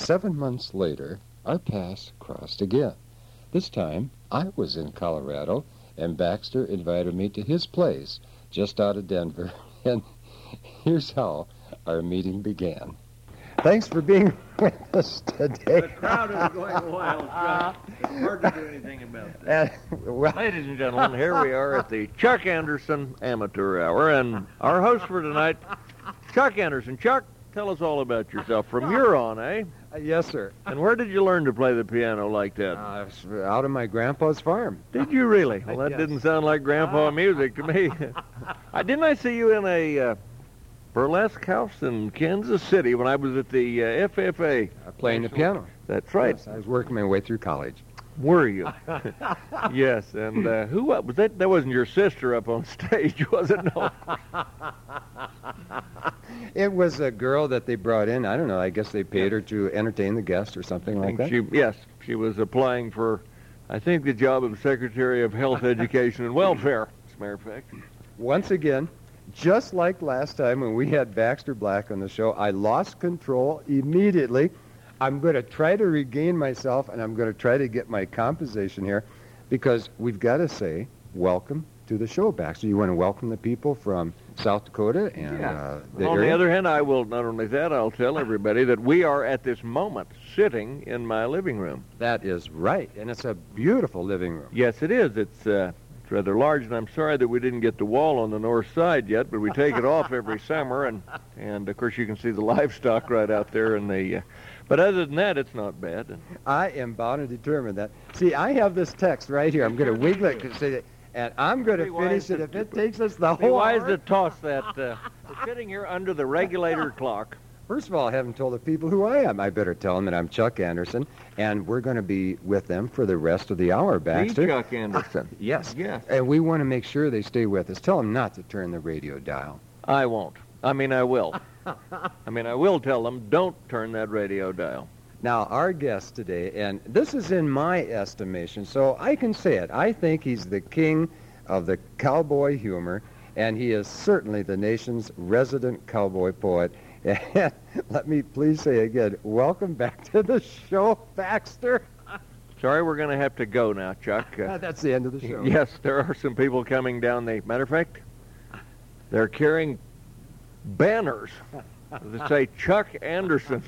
7 months later, our paths crossed again. This time, I was in Colorado, and Baxter invited me to his place just out of Denver, and here's how our meeting began. Thanks for being with us today. The crowd is going wild, Chuck. It's hard to do anything about that. Ladies and gentlemen, here we are at the Chuck Anderson Amateur Hour, and our host for tonight, Chuck Anderson. Chuck, tell us all about yourself. From Huron, eh? Yes, sir. And where did you learn to play the piano like that? Out of my grandpa's farm. Did you really? Well, that Yes. didn't sound like grandpa music to me. Didn't I see you in a burlesque house in Kansas City when I was at the FFA? Playing the piano. That's right. Yes, I was working my way through college. Were you? Yes, and who was that? That wasn't your sister up on stage, was it? No. It was a girl that they brought in. I don't know. I guess they paid her to entertain the guests or something like that. She was applying for, I think, the job of Secretary of Health, Education, and Welfare, as a matter of fact. Once again, just like last time when we had Baxter Black on the show, I lost control immediately. I'm going to try to regain myself, and I'm going to try to get my composition here, because we've got to say, welcome to the show, Baxter. You want to welcome the people from South Dakota and the On area? the other hand, I will, not only that, I'll tell everybody that we are at this moment sitting in my living room. That is right, and it's a beautiful living room. Yes, it is. It's rather large, and I'm sorry that we didn't get the wall on the north side yet, but we take it off every summer, and of course you can see the livestock right out there in the... But other than that, it's not bad. I am bound and determined that. See, I have this text right here. I'm going to wiggle it and say that, and I'm going to finish it if it takes us the Be whole wise hour. to toss that. We're sitting here under the regulator clock. First of all, I haven't told the people who I am. I better tell them that I'm Chuck Anderson, and we're going to be with them for the rest of the hour, Baxter. The Chuck Anderson. Yes. Yes. And we want to make sure they stay with us. Tell them not to turn the radio dial. I won't. I mean, I will. I will tell them, don't turn that radio dial. Now, our guest today, and this is in my estimation, so I can say it. I think he's the king of the cowboy humor, and he is certainly the nation's resident cowboy poet. And let me please say again, welcome back to the show, Baxter. Sorry, we're going to have to go now, Chuck. That's the end of the show. Yes, there are some people coming down the... Matter of fact, they're carrying banners that say Chuck Anderson.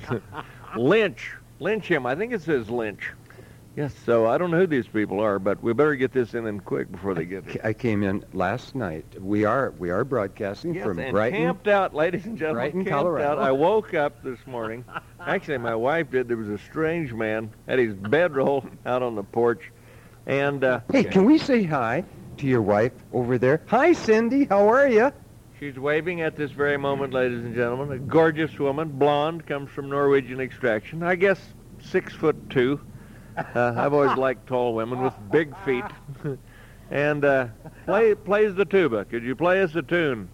Lynch him. I think it says lynch. Yes, so I don't know who these people are, but we better get this in quick before they get here. I came in last night. We are broadcasting from and Brighton. Camped out, ladies and gentlemen. Brighton, camped Colorado. Out. I woke up this morning. Actually, my wife did. There was a strange man had his bedroll out on the porch, and Hey, can we say hi to your wife over there? Hi, Cindy. How are you? she's waving at this very moment, ladies and gentlemen. A gorgeous woman, blonde, comes from Norwegian extraction. I guess 6'2". I've always liked tall women with big feet. And plays the tuba. Could you play us a tune?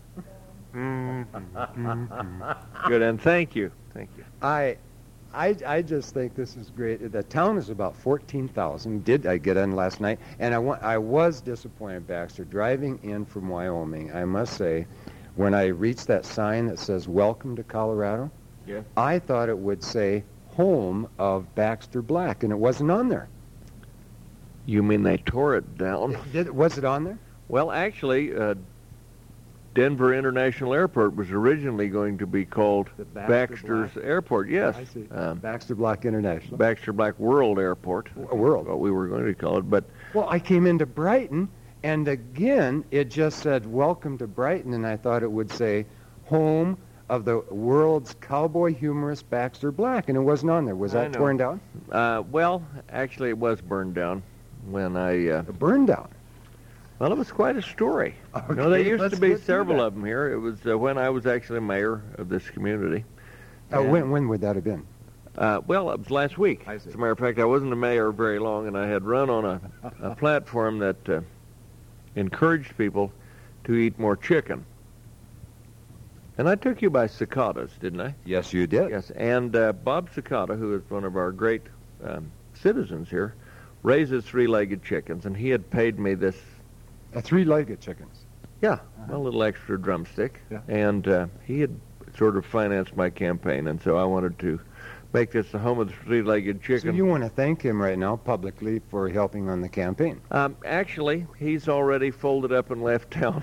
Good, and thank you. Thank you. I just think this is great. The town is about 14,000. Did I get in last night? And I was disappointed, Baxter, driving in from Wyoming. I must say, when I reached that sign that says "Welcome to Colorado," Yeah. I thought it would say "Home of Baxter Black," and it wasn't on there. You mean they tore it down? Was it on there? Well, actually, Denver International Airport was originally going to be called The Baxter Baxter's Airport. Yes. I see. Baxter Black International. Baxter Black World Airport. World. What we were going to call it, but Well, I came into Brighton, and again, it just said, "Welcome to Brighton," and I thought it would say, "Home of the world's cowboy humorist Baxter Black," and it wasn't on there. Was I that know. torn down? well, actually, it was burned down when I. Burned down. Well, it was quite a story. Okay, there used let's to be get to several that. of them here. It was when I was actually mayor of this community. When would that have been? Well, it was last week. I see. As a matter of fact, I wasn't the mayor very long, and I had run on a platform that encouraged people to eat more chicken. And I took you by cicadas, didn't I? Yes, you did. Yes, and Bob Cicada, who is one of our great citizens here, raises three-legged chickens, and he had paid me this, Three-legged chickens. a little extra drumstick, Yeah. and he had sort of financed my campaign, and so I wanted to make this the home of the three-legged chicken. So you want to thank him right now publicly for helping on the campaign. Actually, he's already folded up and left town.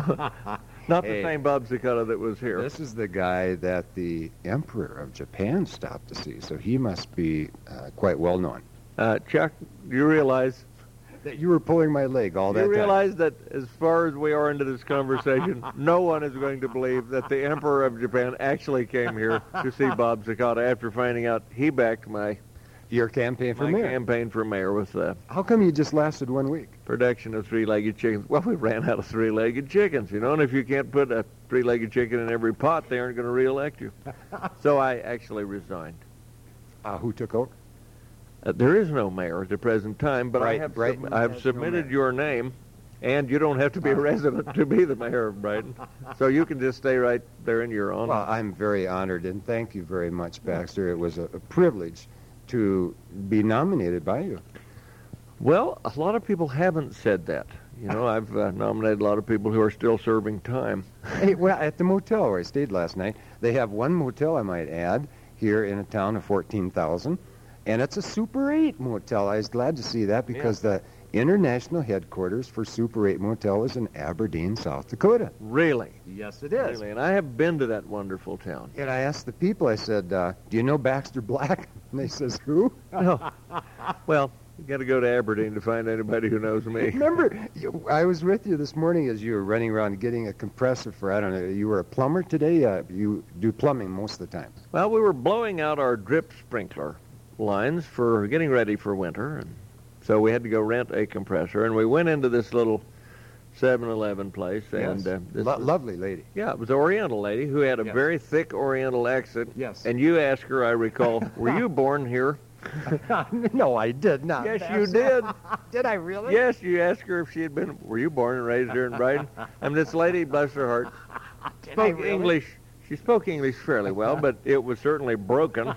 Not the same Bob Zuccotti that was here. This is the guy that the Emperor of Japan stopped to see, so he must be quite well known. Chuck, you realize That you were pulling my leg all that you time. realize that as far as we are into this conversation, no one is going to believe that the Emperor of Japan actually came here to see Bob Zuccotti after finding out he backed Your campaign for my mayor. campaign for mayor with the How come you just lasted 1 week? production of three-legged chickens. Well, we ran out of three-legged chickens, you know, and if you can't put a three-legged chicken in every pot, they aren't going to reelect you. So I actually resigned. Who took over? There is no mayor at the present time, but I have Brighton I have has no submitted mayor. your name, and you don't have to be a resident to be the mayor of Brighton. So you can just stay right there in your own. Well, I'm very honored, and thank you very much, Baxter. It was a privilege to be nominated by you. Well, a lot of people haven't said that. You know, I've nominated a lot of people who are still serving time. Hey, well, at the motel where I stayed last night, they have one motel, I might add, here in a town of 14,000, and it's a Super 8 motel. I was glad to see that because the international headquarters for Super 8 Motel is in Aberdeen, South Dakota. Really? Yes, it Really. And I have been to that wonderful town. And I asked the people, I said, do you know Baxter Black? And they says, who? No. Well, you got to go to Aberdeen to find anybody who knows me. Remember, I was with you this morning as you were running around getting a compressor for, I don't know, you were a plumber today? You do plumbing most of the time. Well, we were blowing out our drip sprinkler lines for getting ready for winter, and so we had to go rent a compressor, and we went into this little 7-Eleven place, and this was, lovely lady. yeah, it was an Oriental lady who had a very thick Oriental accent. Yes. And you asked her, I recall, were you born here? No, I did not. Yes, you did. Did I really? Yes, you asked her if she had been, were you born and raised here in Brighton? And this lady, bless her heart, spoke English. She spoke English fairly well, but it was certainly broken.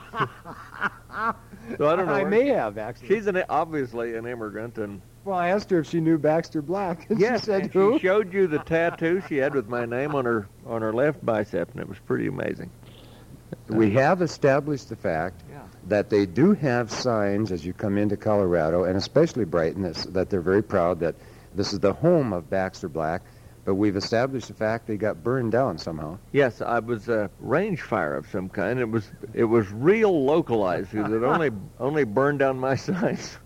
So I don't know. I may have, actually. She's obviously an immigrant, and Well, I asked her if she knew Baxter Black, and yes, she said and who? she showed you the tattoo she had with my name on her left bicep, and it was pretty amazing. We have established the fact that they do have signs as you come into Colorado, and especially Brighton, that they're very proud that this is the home of Baxter Black, but we've established the fact they got burned down somehow. Yes, I was a range fire of some kind. It was real localized. It only burned down my signs.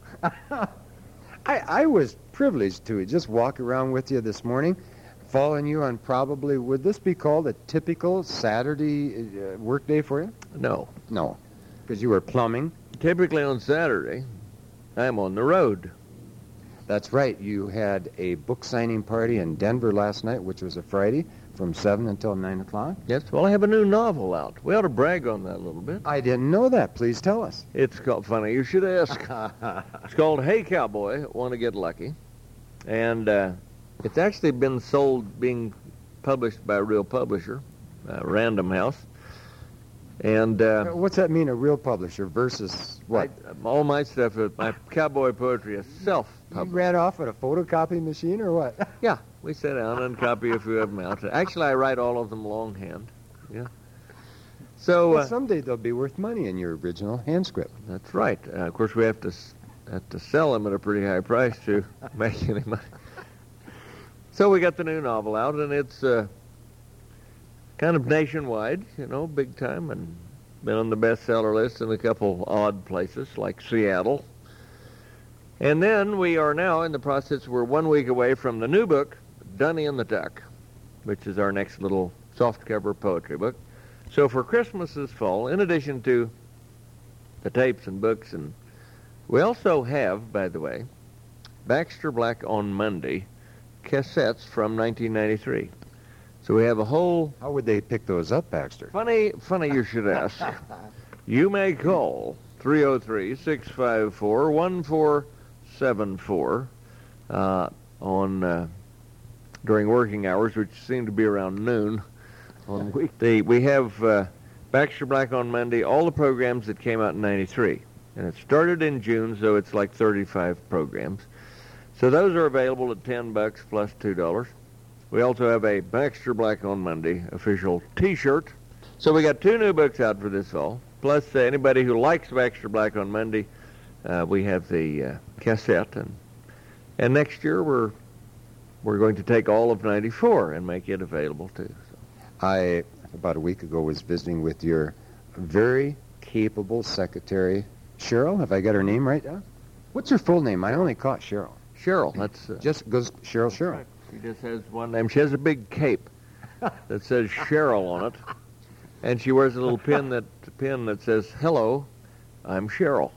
I was privileged to just walk around with you this morning, following you on probably, would this be called a typical Saturday work day for you? No. No, because you were plumbing. Typically on Saturday, I'm on the road. That's right. You had a book signing party in Denver last night, which was a Friday, from 7 until 9 o'clock. Yes, well, I have a new novel out. We ought to brag on that a little bit. I didn't know that. Please tell us. It's called, funny you should ask. It's called Hey Cowboy, Want to Get Lucky. And it's actually been being published by a real publisher, Random House. And What's that mean, a real publisher versus what? all my stuff, my cowboy poetry is You self-published. ran off with a photocopy machine or what? Yeah, we sit down and copy a few of them out. Actually, I write all of them longhand. Yeah. So Well, someday they'll be worth money in your original hand script. that's right. Of course, we have to sell them at a pretty high price to make any money. So we got the new novel out, and it's kind of nationwide, you know, big time, and been on the bestseller list in a couple odd places like Seattle. And then we are now in the process, we're 1 week away from the new book, Dunny and the Duck, which is our next little softcover poetry book. So for Christmas this fall, in addition to the tapes and books, and we also have, by the way, Baxter Black on Monday cassettes from 1993. So we have a whole... How would they pick those up, Baxter? Funny you should ask. You may call 303-654-1474 during working hours, which seem to be around noon on the weekday. We have Baxter Black on Monday, all the programs that came out in 93. And it started in June, so it's like 35 programs. So those are available at $10 plus $2. We also have a Baxter Black on Monday official T-shirt. So we got two new books out for this fall. Plus, anybody who likes Baxter Black on Monday, we have the cassette, and next year we're going to take all of '94 and make it available too. So. I, about a week ago, was visiting with your very capable secretary, Cheryl. Have I got her name right? What's her full name? I only caught Cheryl. Cheryl, that's... just goes Cheryl. Right. She just has one name. She has a big cape that says Cheryl on it, and she wears a little pin that says, "Hello, I'm Cheryl."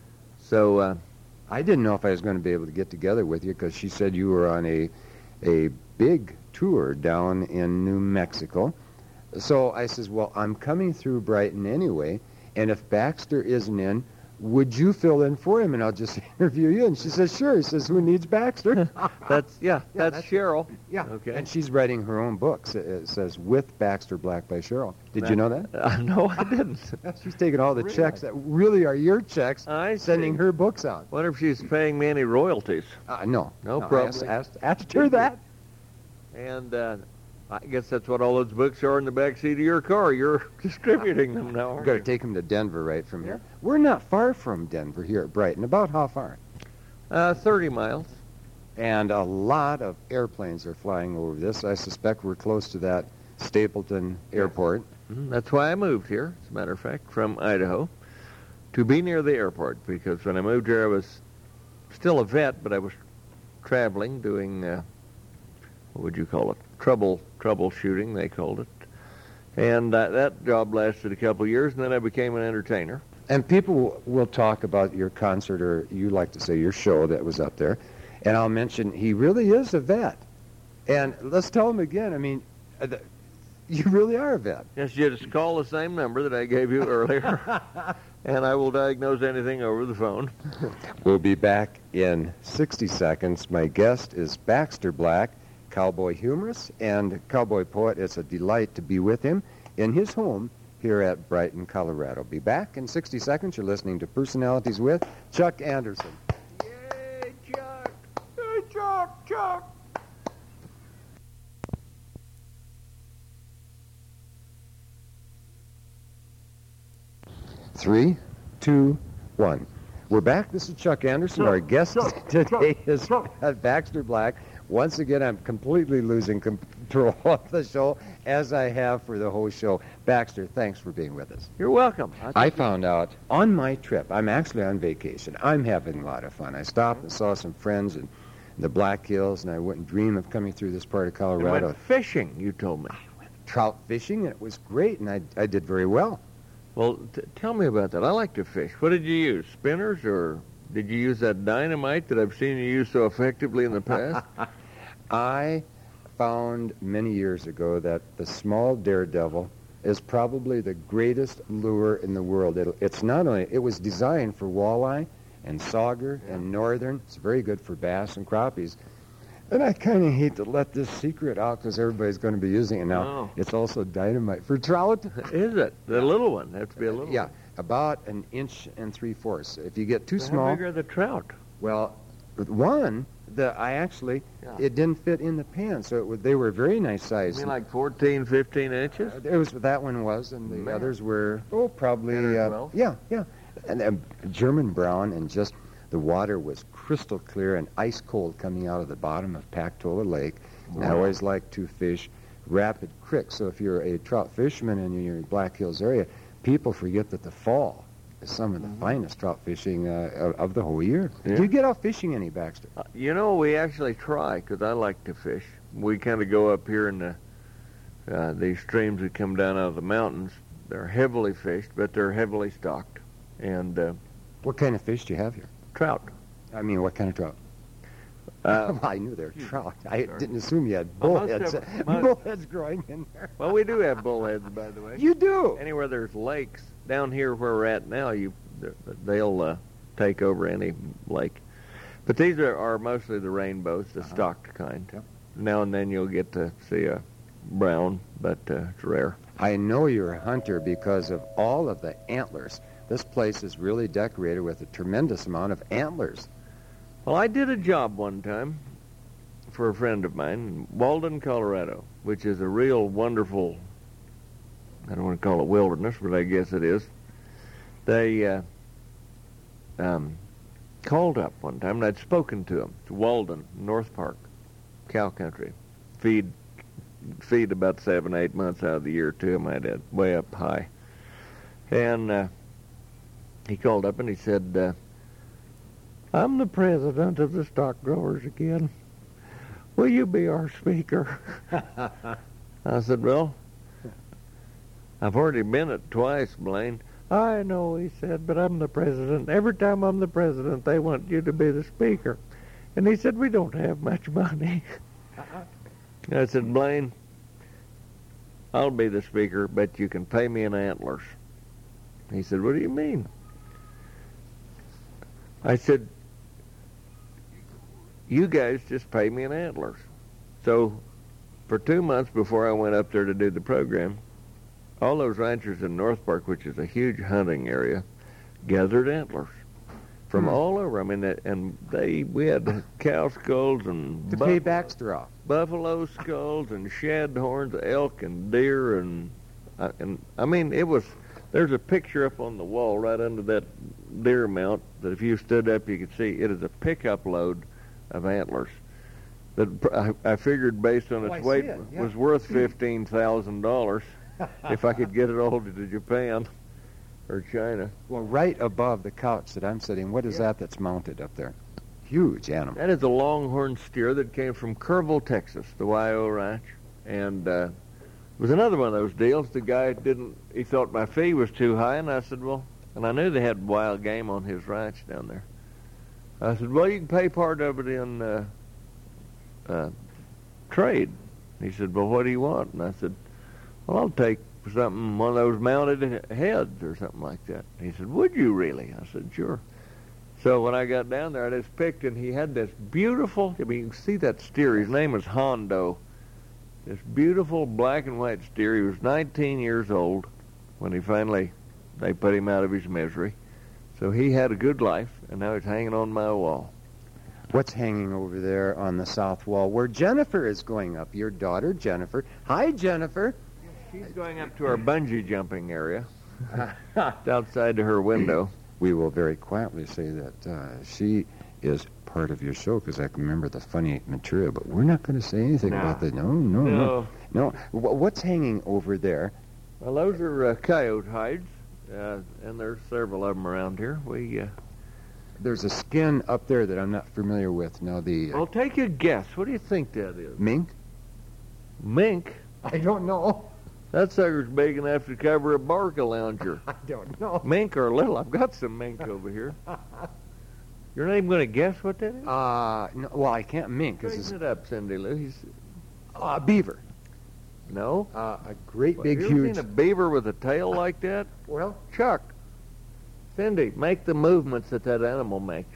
So I didn't know if I was going to be able to get together with you because she said you were on a big tour down in New Mexico. So I says, well, I'm coming through Brighton anyway, and if Baxter isn't in, would you fill in for him and I'll just interview you? And she says, sure. He says, who needs Baxter? that's Cheryl. Yeah. Okay. And she's writing her own books. It says, With Baxter Black by Cheryl. Did you know that? No, I didn't. She's taking all the checks that really are your checks, sending her books out. Wonder if she's paying me any royalties. No. No problem. Asked her that. And I guess that's what all those books are in the back seat of your car. You're distributing them now, aren't We've got you? to take them to Denver right from here. We're not far from Denver here at Brighton. About how far? 30 miles. And a lot of airplanes are flying over this. I suspect we're close to that Stapleton Airport. That's why I moved here, as a matter of fact, from Idaho, to be near the airport, because when I moved here I was still a vet, but I was traveling, doing, what would you call it, troubleshooting, they called it. And that job lasted a couple of years, and then I became an entertainer. And people will talk about your concert, or you like to say your show that was up there, and I'll mention he really is a vet. And let's tell him again, I mean, you really are a vet. Yes, you just call the same number that I gave you earlier, and I will diagnose anything over the phone. We'll be back in 60 seconds. My guest is Baxter Black, cowboy humorist and cowboy poet. It's a delight to be with him in his home here at Brighton, Colorado. Be back in 60 seconds. You're listening to Personalities with Chuck Anderson. Yay, Chuck! Hey, Chuck! 3, 2, 1. We're back. This is Chuck Anderson. Our guest today is Baxter Black. Once again, I'm completely losing control of the show, as I have for the whole show. Baxter, thanks for being with us. You're welcome. I found out on my trip, I'm actually on vacation. I'm having a lot of fun. I stopped and saw some friends in the Black Hills, and I wouldn't dream of coming through this part of You Colorado. went fishing, you told me. I went trout fishing, and it was great, and I did very well. Well, tell me about that. I like to fish. What did you use, spinners, or did you use that dynamite that I've seen you use so effectively in the past? I found many years ago that the small daredevil is probably the greatest lure in the world. It's not only, it was designed for walleye and sauger and northern. It's very good for bass and crappies. And I kind of hate to let this secret out because everybody's going to be using it now. Oh. It's also dynamite for trout. Is it? The little one. Has to be a little Yeah, one. about 1 3/4 inches. If you get too How small, big are the trout? well, with one, it didn't fit in the pan, so they were very nice size. You mean like 14, 15 inches? It was that one was, and the Man. others were probably 10 or 12? yeah, and German brown, and just the water was crystal clear and ice cold coming out of the bottom of Pactola Lake. And I Wow. always like to fish Rapid Creek. So if you're a trout fisherman and you're in the Black Hills area, people forget that the fall is some of the finest trout fishing of the whole year. Yeah. Do you get out fishing any, Baxter? We actually try, because I like to fish. We kind of go up here in these streams that come down out of the mountains. They're heavily fished, but they're heavily stocked. And What kind of fish do you have here? trout. I mean, what kind of trout? Well, I knew they were trout. I Sorry. didn't assume you had Well, most bullheads. of- most- Bullheads growing in there. Well, we do have bullheads, by the way. You do. Anywhere there's lakes, down here where we're at now, they'll take over any lake. But these are mostly the rainbows, the stocked kind. Yep. Now and then you'll get to see a brown, but it's rare. I know you're a hunter because of all of the antlers. This place is really decorated with a tremendous amount of antlers. Well, I did a job one time for a friend of mine in Walden, Colorado, which is a real wonderful, I don't want to call it wilderness, but I guess it is. they called up one time, and I'd spoken to them, to Walden, North Park, cow country. Feed about 7-8 months out of the year to them. I had way up high. And he called up and he said, I'm the president of the stock growers again. Will you be our speaker? I said, well, I've already been it twice, Blaine. I know, he said, but I'm the president. Every time I'm the president, they want you to be the speaker. And he said, we don't have much money. I said, Blaine, I'll be the speaker, but you can pay me in antlers. He said, what do you mean? I said, you guys just pay me in antlers. So for 2 months before I went up there to do the program, all those ranchers in North Park, which is a huge hunting area, gathered antlers from all over. I mean, we had cow skulls and to pay Baxter off. Buffalo skulls and shad horns, elk and deer, and I mean, it was. There's a picture up on the wall right under that deer mount that if you stood up, you could see. It is a pickup load of antlers that I figured, based on its weight, was worth $15,000 if I could get it all to Japan or China. Well, right above the couch that I'm sitting, what is that that's mounted up there? Huge animal. That is a longhorn steer that came from Kerrville, Texas, the YO Ranch. And it was another one of those deals. The guy he thought my fee was too high, and I said, well, and I knew they had wild game on his ranch down there. I said, well, you can pay part of it in trade. He said, well, what do you want? And I said, well, I'll take one of those mounted heads or something like that. He said, would you really? I said, sure. So when I got down there, I just picked, and he had this beautiful, I mean, you can see that steer. His name was Hondo. This beautiful black and white steer. He was 19 years old when they put him out of his misery. So he had a good life, and now he's hanging on my wall. What's hanging over there on the south wall where Jennifer is going up? Your daughter, Jennifer. Hi, Jennifer. She's going up to our bungee jumping area. It's outside to her window. We will very quietly say that she is part of your show, because I can remember the funny material, but we're not going to say anything about that. No. What's hanging over there? Well, those are coyote hides, and there's several of them around here. There's a skin up there that I'm not familiar with. Now, Well, take a guess. What do you think that is? Mink? Mink? I don't know. That sucker's big enough to cover a Barca Lounger. I don't know. Mink or little. I've got some mink over here. You're not even going to guess what that is? No, well, I can't mink. Straighten it up, Cindy Lou. He's beaver. No. A great big you huge. Ever seen a beaver with a tail like that? Well, Chuck. Cindy, make the movements that animal makes.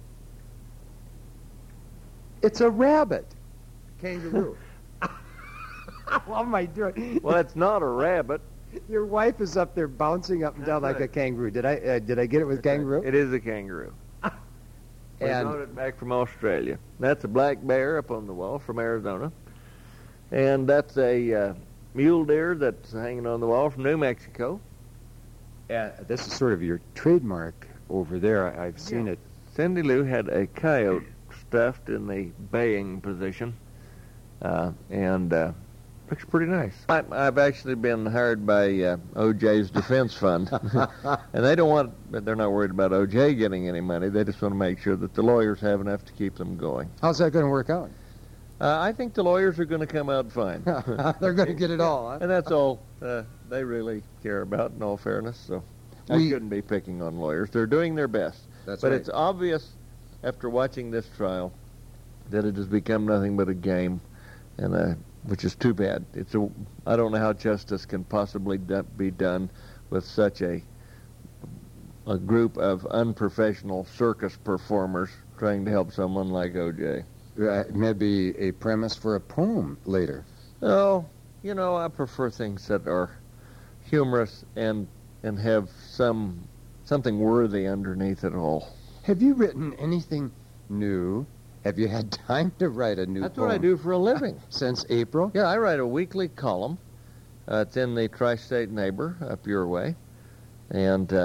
it's a rabbit. Kangaroo. What am I doing? Well, it's not a rabbit. Your wife is up there bouncing up and down like a kangaroo. Did I get it with kangaroo? It is a kangaroo. We got it back from Australia. That's a black bear up on the wall from Arizona. And that's a mule deer that's hanging on the wall from New Mexico. This is sort of your trademark over there. I've seen it. Cindy Lou had a coyote stuffed in the baying position, and looks pretty nice. I've actually been hired by O.J.'s Defense Fund, and they're not worried about O.J. getting any money. They just want to make sure that the lawyers have enough to keep them going. How's that going to work out? I think the lawyers are going to come out fine. They're going to get it all, huh? And that's all they really care about, in all fairness. So I shouldn't be picking on lawyers. They're doing their best. That's but right. It's obvious after watching this trial that it has become nothing but a game, and which is too bad. I don't know how justice can possibly be done with such a group of unprofessional circus performers trying to help someone like O.J. Maybe a premise for a poem later. Oh, I prefer things that are humorous and have something worthy underneath it all. Have you written anything new? Have you had time to write a new That's poem? what I do for a living. Since April? Yeah, I write a weekly column. It's in the Tri-State Neighbor up your way. And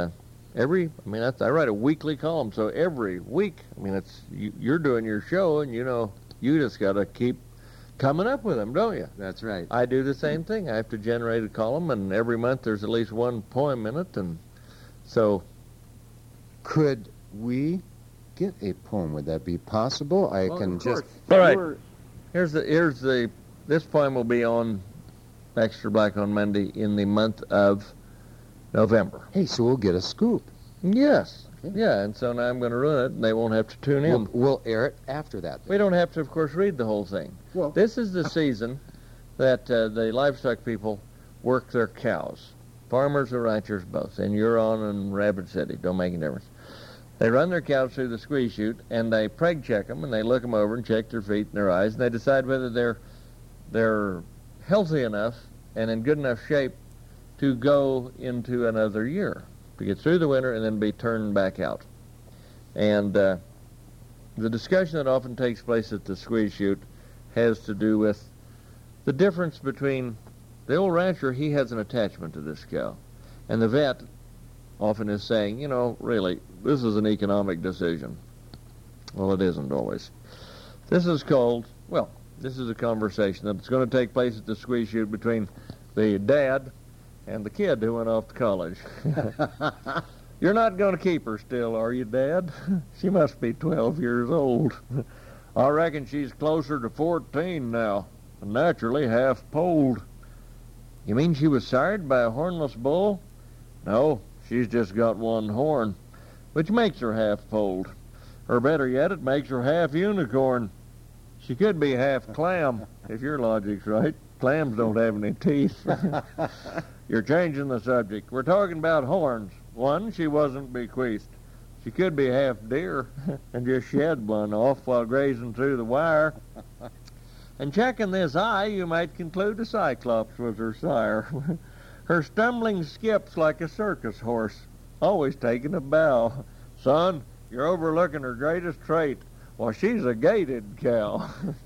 I mean, I write a weekly column, so every week, I mean, you're doing your show, and you just got to keep coming up with them, don't you? That's right. I do the same thing. I have to generate a column, and every month there's at least one poem in it, and so. Could we get a poem? Would that be possible? All right. This poem will be on Baxter Black on Monday in the month of November. Hey, so we'll get a scoop. Yes. Okay. Yeah, and so now I'm going to ruin it, and they won't have to tune in. We'll air it after that. We don't have to, of course, read the whole thing. Well, this is the season that the livestock people work their cows. Farmers or ranchers both, in Huron and Rapid City, don't make any difference. They run their cows through the squeeze chute, and they preg check them, and they look them over and check their feet and their eyes, and they decide whether they're healthy enough and in good enough shape to go into another year, to get through the winter and then be turned back out. And the discussion that often takes place at the squeeze chute has to do with the difference between the old rancher. He has an attachment to this cow, and the vet often is saying, really, this is an economic decision. Well, it isn't always. This is a conversation that's going to take place at the squeeze chute between the dad and the kid who went off to college. You're not going to keep her still, are you, Dad? She must be 12 years old. I reckon she's closer to 14 now, and naturally half-polled. You mean she was sired by a hornless bull? No, she's just got one horn, which makes her half-polled. Or better yet, it makes her half-unicorn. She could be half-clam, if your logic's right. Clams don't have any teeth. You're changing the subject. We're talking about horns. One, she wasn't bequeathed. She could be half deer and just shed one off while grazing through the wire. And checking this eye, you might conclude a cyclops was her sire. Her stumbling skips like a circus horse, always taking a bow. Son, you're overlooking her greatest trait. Well, she's a gaited cow.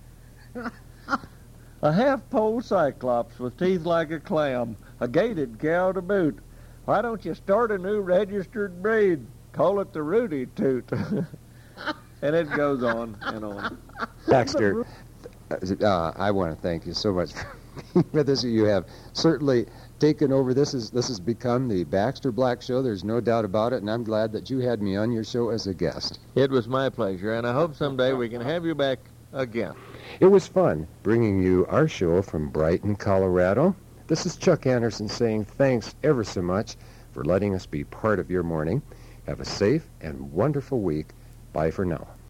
A half-pole cyclops with teeth like a clam, a gaited cow to boot. Why don't you start a new registered breed? Call it the Rudy Toot. And it goes on and on. Baxter, I want to thank you so much for this. You have certainly taken over. This has become the Baxter Black Show. There's no doubt about it, and I'm glad that you had me on your show as a guest. It was my pleasure, and I hope someday we can have you back again. It was fun bringing you our show from Brighton, Colorado. This is Chuck Anderson saying thanks ever so much for letting us be part of your morning. Have a safe and wonderful week. Bye for now.